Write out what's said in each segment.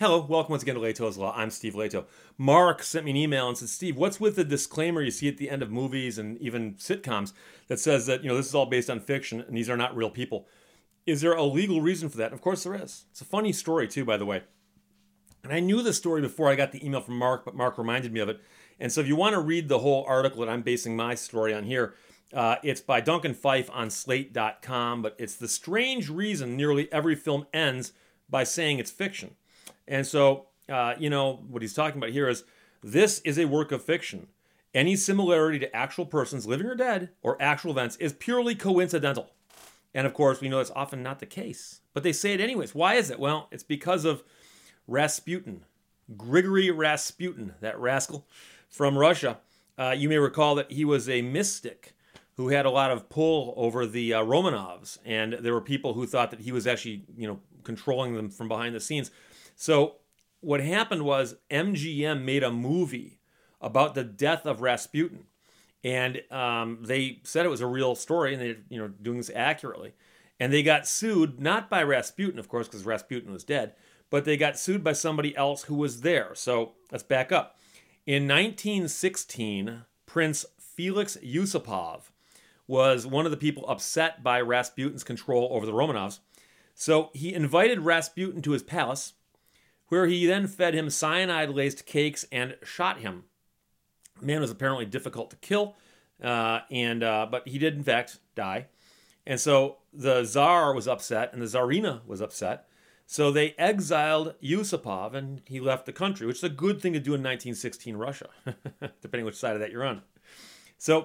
Hello, welcome once again to Leto's Law. I'm Steve Leto. Mark sent me an email and said, Steve, what's with the disclaimer you see at the end of movies and even sitcoms that says that, this is all based on fiction and these are not real people? Is there a legal reason for that? And of course there is. It's a funny story too, by the way. And I knew the story before I got the email from Mark, but Mark reminded me of it. And so if you want to read the whole article that I'm basing my story on here, it's by Duncan Fife on Slate.com, but it's the strange reason nearly every film ends by saying it's fiction. And so, what he's talking about here is, this is a work of fiction. Any similarity to actual persons, living or dead, or actual events is purely coincidental. And of course, we know that's often not the case. But they say it anyways. Why is it? Well, it's because of Rasputin. Grigory Rasputin, that rascal from Russia. You may recall that he was a mystic who had a lot of pull over the Romanovs. And there were people who thought that he was actually, controlling them from behind the scenes. So what happened was MGM made a movie about the death of Rasputin. And they said it was a real story and they're doing this accurately. And they got sued, not by Rasputin, of course, because Rasputin was dead, but they got sued by somebody else who was there. So let's back up. In 1916, Prince Felix Yusupov was one of the people upset by Rasputin's control over the Romanovs. So he invited Rasputin to his palace, where he then fed him cyanide-laced cakes and shot him. The man was apparently difficult to kill, but he did, in fact, die. And so the Tsar was upset, and the Tsarina was upset. So they exiled Yusupov, and he left the country, which is a good thing to do in 1916 Russia, depending which side of that you're on. So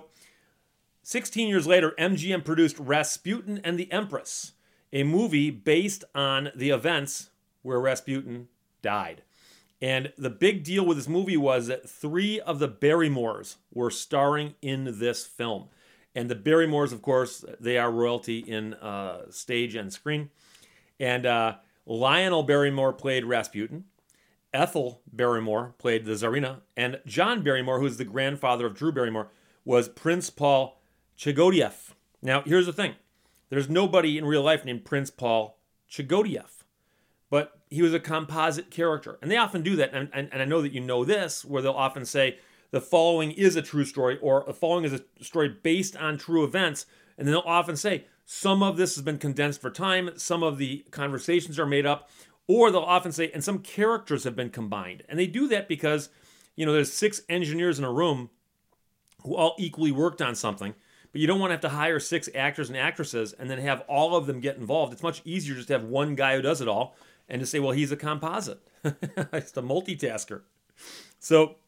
16 years later, MGM produced Rasputin and the Empress, a movie based on the events where Rasputin died. And the big deal with this movie was that 3 of the Barrymores were starring in this film. And the Barrymores, of course, they are royalty in stage and screen. And Lionel Barrymore played Rasputin. Ethel Barrymore played the Tsarina. And John Barrymore, who's the grandfather of Drew Barrymore, was Prince Paul Chagodiev. Now, here's the thing. There's nobody in real life named Prince Paul Chagodiev. But he was a composite character. And they often do that. And I know that you know this, where they'll often say, the following is a true story, or the following is a story based on true events. And then they'll often say, some of this has been condensed for time, some of the conversations are made up, or they'll often say, and some characters have been combined. And they do that because, there's 6 engineers in a room who all equally worked on something. But you don't want to have to hire 6 actors and actresses and then have all of them get involved. It's much easier just to have one guy who does it all and to say, well, he's a composite. It's a multitasker. So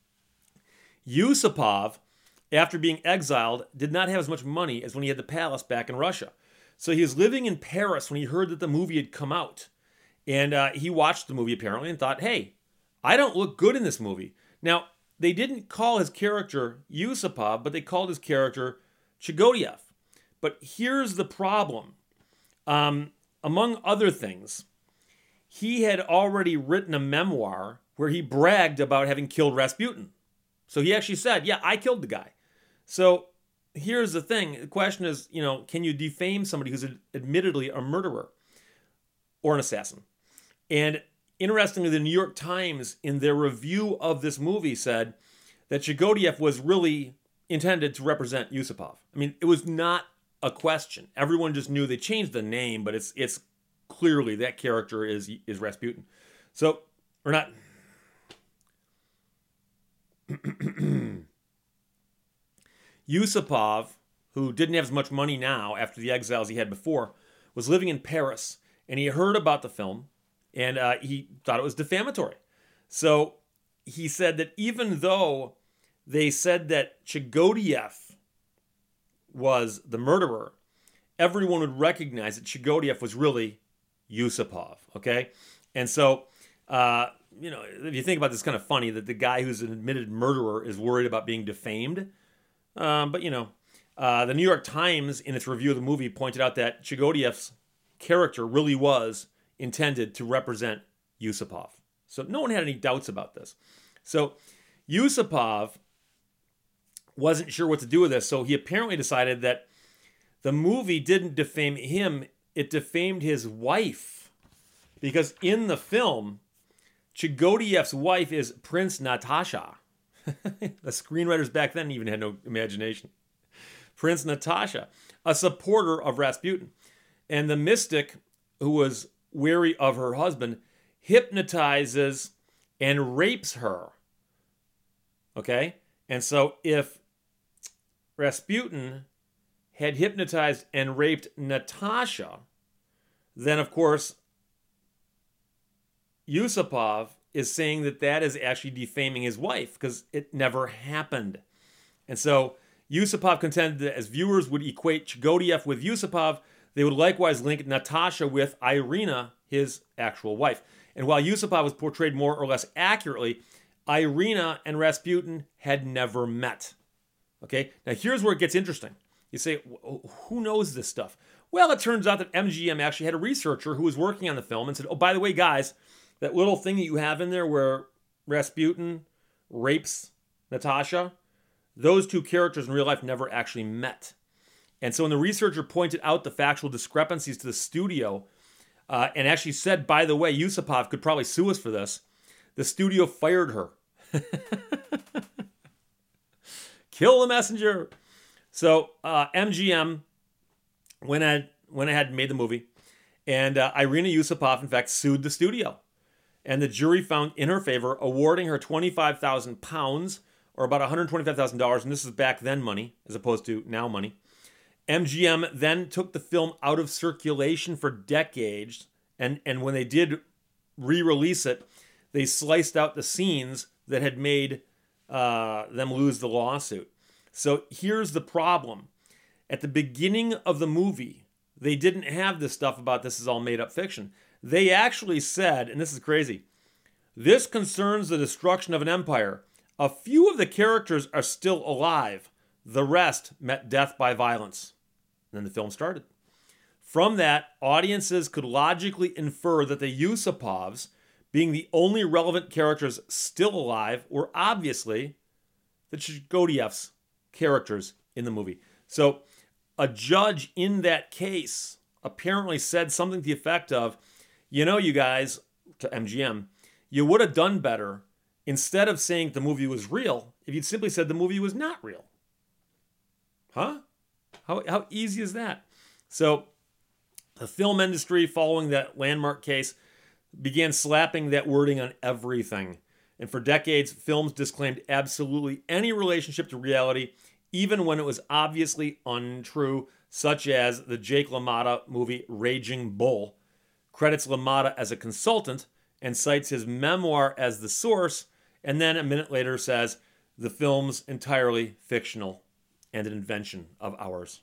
Yusupov, after being exiled, did not have as much money as when he had the palace back in Russia. So he was living in Paris when he heard that the movie had come out. And he watched the movie apparently and thought, hey, I don't look good in this movie. Now, they didn't call his character Yusupov, but they called his character Chagodiev. But here's the problem. Among other things, he had already written a memoir where he bragged about having killed Rasputin. So he actually said, yeah, I killed the guy. So here's the thing. The question is, can you defame somebody who's admittedly a murderer or an assassin? And interestingly, the New York Times, in their review of this movie, said that Chagodiev was really intended to represent Yusupov. I mean, it was not a question. Everyone just knew. They changed the name, but it's clearly that character is Rasputin. So, or not. Yusupov, who didn't have as much money now after the exiles he had before, was living in Paris, and he heard about the film, and he thought it was defamatory. So he said that even though they said that Chagodiev was the murderer, everyone would recognize that Chagodiev was really Yusupov, okay? And so, if you think about this, it's kind of funny that the guy who's an admitted murderer is worried about being defamed. But the New York Times, in its review of the movie, pointed out that Chagodiev's character really was intended to represent Yusupov. So no one had any doubts about this. So Yusupov wasn't sure what to do with this, so he apparently decided that the movie didn't defame him, it defamed his wife. Because in the film, Chigodiev's wife is Prince Natasha. The screenwriters back then even had no imagination. Prince Natasha, a supporter of Rasputin. And the mystic, who was weary of her husband, hypnotizes and rapes her. Okay? And so if Rasputin had hypnotized and raped Natasha, then of course Yusupov is saying that that is actually defaming his wife because it never happened. And so Yusupov contended that as viewers would equate Chigodiev with Yusupov, they would likewise link Natasha with Irina, his actual wife. And while Yusupov was portrayed more or less accurately, Irina and Rasputin had never met. Okay, now here's where it gets interesting. You say, who knows this stuff? Well, it turns out that MGM actually had a researcher who was working on the film and said, oh, by the way, guys, that little thing that you have in there where Rasputin rapes Natasha, those two characters in real life never actually met. And so when the researcher pointed out the factual discrepancies to the studio and actually said, by the way, Yusupov could probably sue us for this, the studio fired her. Kill the messenger. So MGM went ahead and made the movie. And Irina Yusupov, in fact, sued the studio. And the jury found in her favor, awarding her £25,000, or about $125,000, and this is back then money, as opposed to now money. MGM then took the film out of circulation for decades, and when they did re-release it, they sliced out the scenes that had made them lose the lawsuit. So here's the problem. At the beginning of the movie, they didn't have this stuff about this is all made-up fiction. They actually said, and this is crazy, this concerns the destruction of an empire. A few of the characters are still alive. The rest met death by violence. And then the film started. From that, audiences could logically infer that the Yusupovs, being the only relevant characters still alive, were obviously the Chigodiev's characters in the movie. So a judge in that case apparently said something to the effect of, you know, you guys, to MGM, you would have done better instead of saying the movie was real if you'd simply said the movie was not real. Huh? How easy is that? So the film industry, following that landmark case, began slapping that wording on everything. And for decades, films disclaimed absolutely any relationship to reality, even when it was obviously untrue, such as the Jake LaMotta movie Raging Bull, credits LaMotta as a consultant and cites his memoir as the source, and then a minute later says, the film's entirely fictional and an invention of ours.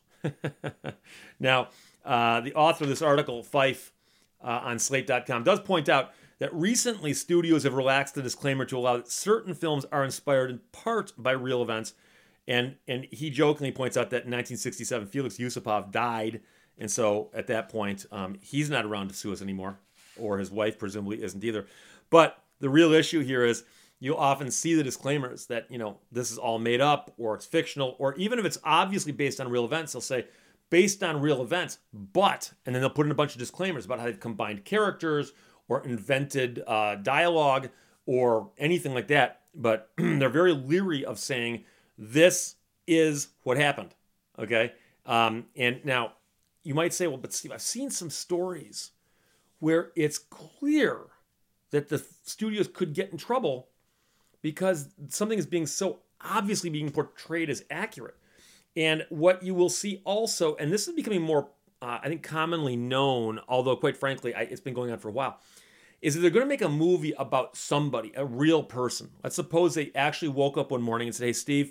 Now, the author of this article, Fife, on Slate.com, does point out that recently studios have relaxed the disclaimer to allow that certain films are inspired in part by real events. And he jokingly points out that in 1967, Felix Yusupov died. And so at that point, he's not around to sue us anymore, or his wife presumably isn't either. But the real issue here is you'll often see the disclaimers that, you know, this is all made up or it's fictional, or even if it's obviously based on real events, they'll say based on real events, but, and then they'll put in a bunch of disclaimers about how they've combined characters or invented dialogue or anything like that. But they're very leery of saying this is what happened. Okay. And now you might say, well, but Steve, I've seen some stories where it's clear that the studios could get in trouble because something is being so obviously being portrayed as accurate. And what you will see also, and this is becoming more, I think, commonly known, although quite frankly, it's been going on for a while, is that they're going to make a movie about somebody, a real person. Let's suppose they actually woke up one morning and said, hey, Steve,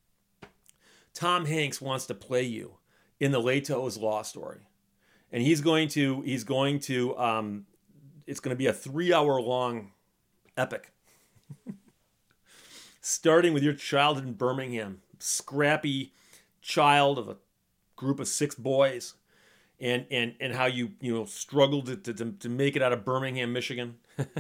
Tom Hanks wants to play you in the Leto's Law Story. And it's going to be a 3-hour long epic. Starting with your childhood in Birmingham, scrappy child of a group of 6 boys, and how you struggled to make it out of Birmingham, Michigan.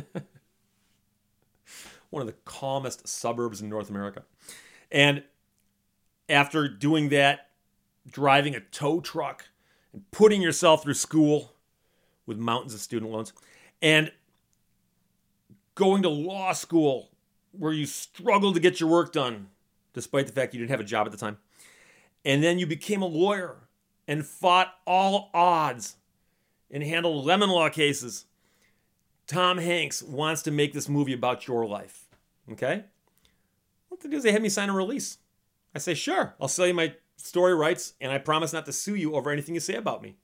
One of the calmest suburbs in North America. And after doing that, driving a tow truck and putting yourself through school with mountains of student loans, and going to law school where you struggled to get your work done, despite the fact you didn't have a job at the time. And then you became a lawyer and fought all odds and handled lemon law cases. Tom Hanks wants to make this movie about your life. Okay? What they do is they have me sign a release. I say, sure, I'll sell you my story rights, and I promise not to sue you over anything you say about me.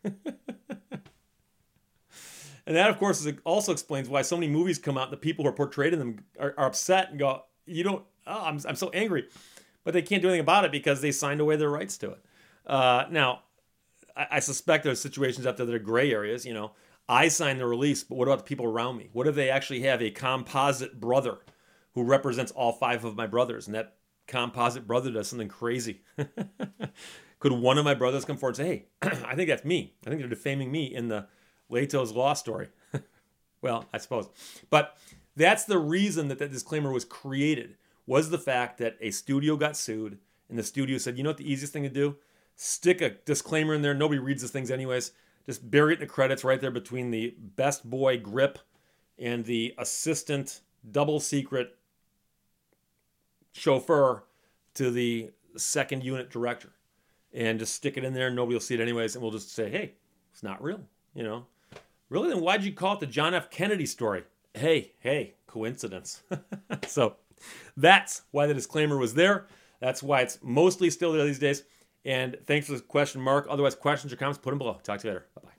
And that, of course, also explains why so many movies come out and the people who are portrayed in them are upset and go, I'm so angry. But they can't do anything about it because they signed away their rights to it. Now, I suspect there's situations out there that are gray areas. I signed the release, but what about the people around me? What if they actually have a composite brother who represents all 5 of my brothers, and that composite brother does something crazy? Could one of my brothers come forward and say, hey, I think that's me. I think they're defaming me in the Leto's Law story. Well, I suppose. But that's the reason that disclaimer was created, was the fact that a studio got sued, and the studio said, you know what the easiest thing to do? Stick a disclaimer in there. Nobody reads these things anyways. Just bury it in the credits right there between the best boy grip and the assistant double secret chauffeur to the second unit director. And just stick it in there and nobody will see it anyways. And we'll just say, hey, it's not real. Really? Then why'd you call it the John F. Kennedy story? Hey, coincidence. So that's why the disclaimer was there. That's why it's mostly still there these days. And thanks for the question, Mark. Otherwise, questions or comments, put them below. Talk to you later. Bye-bye.